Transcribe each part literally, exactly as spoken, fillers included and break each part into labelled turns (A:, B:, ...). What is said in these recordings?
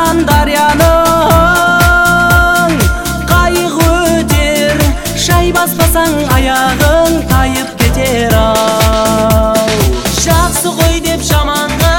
A: ағарған дарияның қайық өтер, шай баспасаң аяғың тайып кетер ау. Жақсы ғой деп жаманға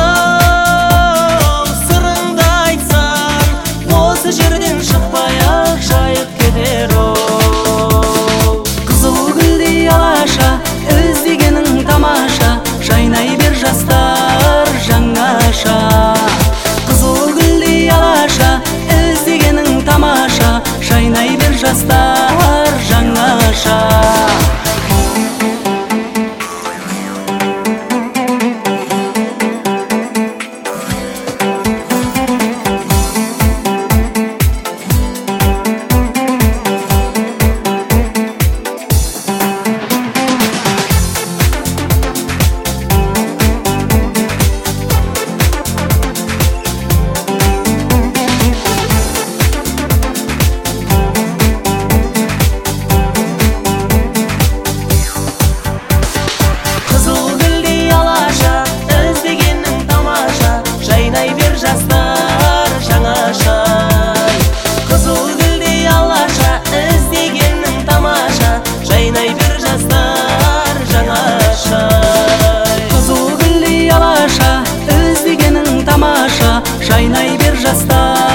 A: сырыңды айтсаң, осы жерден шықпай-ақ жайып кетер ау. Қызыл гүлдей алаша, іздегенің тамаша, жайнай бер жастар жаңаша. Қызыл гүлдей алаша, іздегенің тамаша, жайнай бер жастар жаңаша. Жастар жаңаша. Қызыл гүлдей алаша, іздегенің тамаша, жайнай бер жастар жаңаша. Қызыл гүлдей алаша, іздегенің тамаша, жайнай бер жастар.